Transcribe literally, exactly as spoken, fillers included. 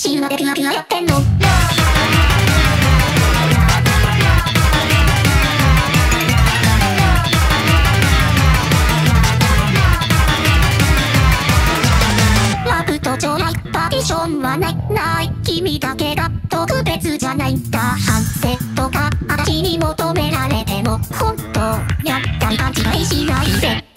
死ぬまでピュアピュアやってんの。ラブと将来パーティションはないない君だけが特別じゃないんだ。反省とか私に求められても本当やったり勘違いしないで。